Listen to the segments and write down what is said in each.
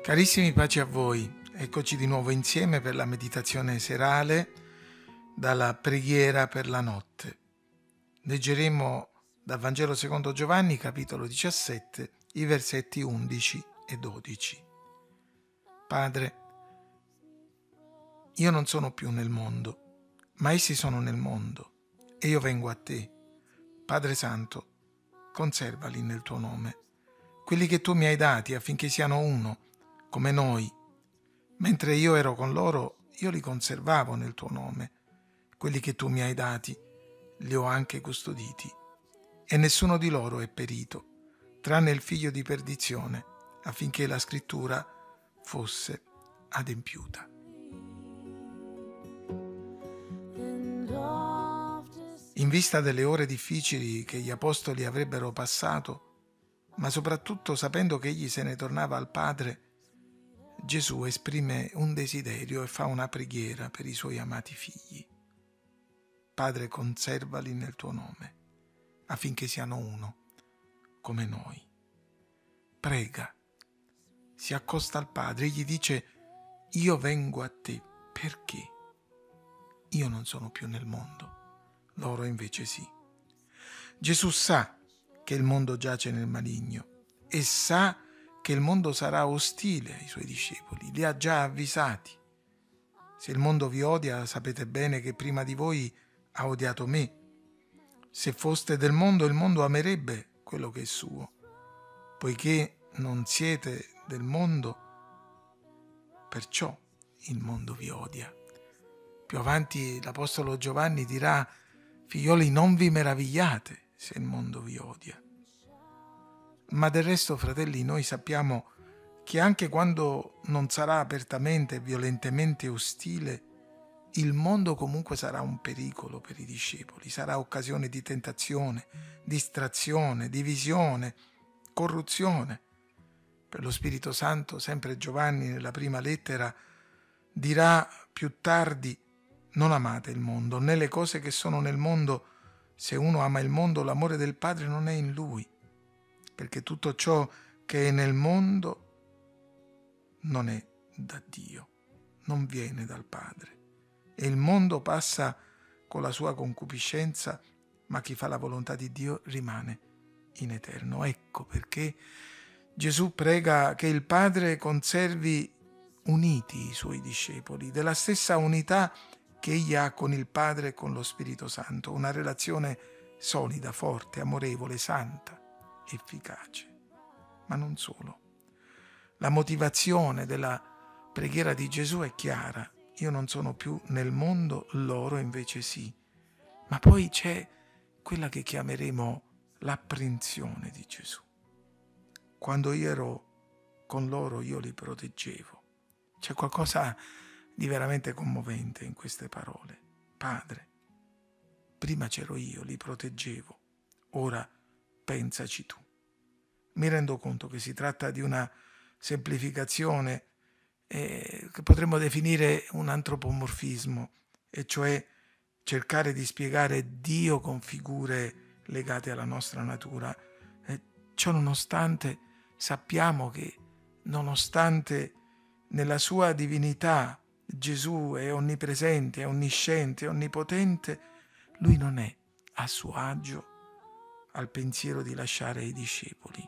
Carissimi, pace a voi. Eccoci di nuovo insieme per la meditazione serale dalla preghiera per la notte. Leggeremo dal Vangelo secondo Giovanni, capitolo 17, i versetti 11 e 12. Padre, io non sono più nel mondo, ma essi sono nel mondo, e io vengo a te. Padre Santo, conservali nel tuo nome, quelli che tu mi hai dati affinché siano uno, come noi. Mentre io ero con loro, io li conservavo nel tuo nome. Quelli che tu mi hai dati, li ho anche custoditi. E nessuno di loro è perito, tranne il figlio di perdizione, affinché la scrittura fosse adempiuta. In vista delle ore difficili che gli apostoli avrebbero passato, ma soprattutto sapendo che egli se ne tornava al Padre, Gesù esprime un desiderio e fa una preghiera per i suoi amati figli. Padre, conservali nel tuo nome, affinché siano uno, come noi. Prega, si accosta al Padre e gli dice: io vengo a te perché io non sono più nel mondo, loro invece sì. Gesù sa che il mondo giace nel maligno e sa che il mondo sarà ostile ai suoi discepoli, li ha già avvisati. Se il mondo vi odia, sapete bene che prima di voi ha odiato me. Se foste del mondo, il mondo amerebbe quello che è suo. Poiché non siete del mondo, perciò il mondo vi odia. Più avanti l'Apostolo Giovanni dirà: figlioli, non vi meravigliate se il mondo vi odia. Ma del resto, fratelli, noi sappiamo che anche quando non sarà apertamente e violentemente ostile, il mondo comunque sarà un pericolo per i discepoli, sarà occasione di tentazione, distrazione, divisione, corruzione. Per lo Spirito Santo, sempre Giovanni nella prima lettera dirà più tardi: non amate il mondo, né le cose che sono nel mondo. Se uno ama il mondo, l'amore del Padre non è in lui, perché tutto ciò che è nel mondo non è da Dio, non viene dal Padre. E il mondo passa con la sua concupiscenza, ma chi fa la volontà di Dio rimane in eterno. Ecco perché Gesù prega che il Padre conservi uniti i suoi discepoli, della stessa unità che egli ha con il Padre e con lo Spirito Santo, una relazione solida, forte, amorevole, santa, efficace. Ma non solo. La motivazione della preghiera di Gesù è chiara: io non sono più nel mondo, loro invece sì. Ma poi c'è quella che chiameremo l'apprensione di Gesù. Quando io ero con loro, io li proteggevo. C'è qualcosa di veramente commovente in queste parole. Padre, prima c'ero io, li proteggevo, ora pensaci tu. Mi rendo conto che si tratta di una semplificazione che potremmo definire un antropomorfismo, e cioè cercare di spiegare Dio con figure legate alla nostra natura. Ciò nonostante, sappiamo che, nonostante nella sua divinità Gesù è onnipresente, è onnisciente, è onnipotente, lui non è a suo agio al pensiero di lasciare i discepoli.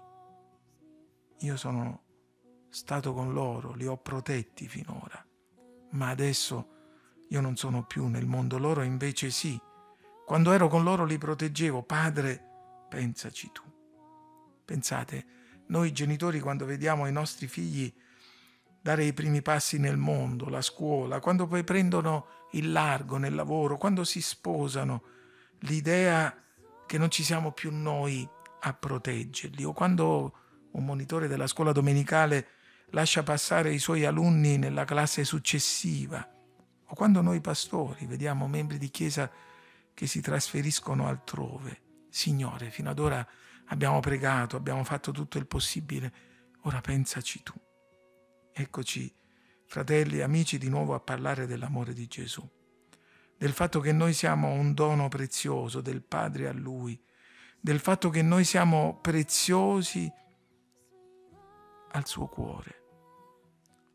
Io sono stato con loro, li ho protetti finora, ma adesso io non sono più nel mondo, loro invece sì. Quando ero con loro li proteggevo. Padre, pensaci tu. Pensate, noi genitori, quando vediamo i nostri figli dare i primi passi nel mondo, la scuola, quando poi prendono il largo nel lavoro, quando si sposano, l'idea che non ci siamo più noi a proteggerli, o quando un monitore della scuola domenicale lascia passare i suoi alunni nella classe successiva, o quando noi pastori vediamo membri di chiesa che si trasferiscono altrove. Signore, fino ad ora abbiamo pregato, abbiamo fatto tutto il possibile, ora pensaci tu. Eccoci, fratelli e amici, di nuovo a parlare dell'amore di Gesù, del fatto che noi siamo un dono prezioso del Padre a Lui, del fatto che noi siamo preziosi al suo cuore.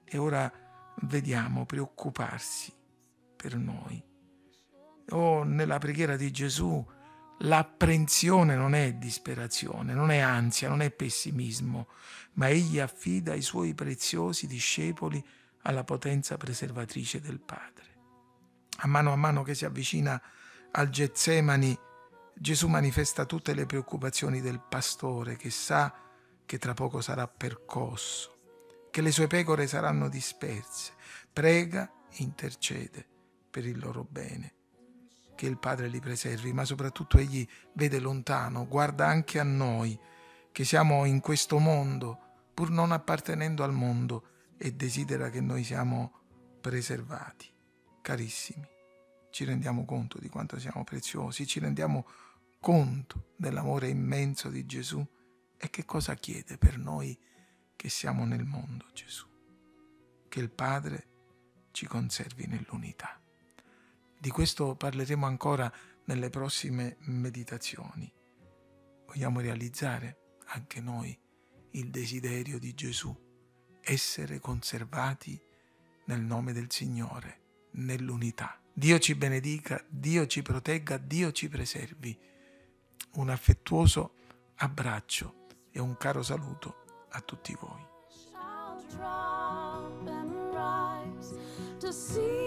e ora vediamo preoccuparsi per noi. Nella preghiera di Gesù l'apprensione non è disperazione, non è ansia, non è pessimismo, ma egli affida i suoi preziosi discepoli alla potenza preservatrice del Padre. A mano che si avvicina al Getsemani, Gesù manifesta tutte le preoccupazioni del pastore che sa che tra poco sarà percosso, che le sue pecore saranno disperse. Prega, intercede per il loro bene, che il Padre li preservi, ma soprattutto egli vede lontano, guarda anche a noi che siamo in questo mondo, pur non appartenendo al mondo, e desidera che noi siamo preservati. Carissimi, ci rendiamo conto di quanto siamo preziosi, ci rendiamo conto dell'amore immenso di Gesù e che cosa chiede per noi che siamo nel mondo Gesù? Che il Padre ci conservi nell'unità. Di questo parleremo ancora nelle prossime meditazioni. Vogliamo realizzare anche noi il desiderio di Gesù, essere conservati nel nome del Signore, nell'unità. Dio ci benedica, Dio ci protegga, Dio ci preservi. Un affettuoso abbraccio e un caro saluto a tutti voi.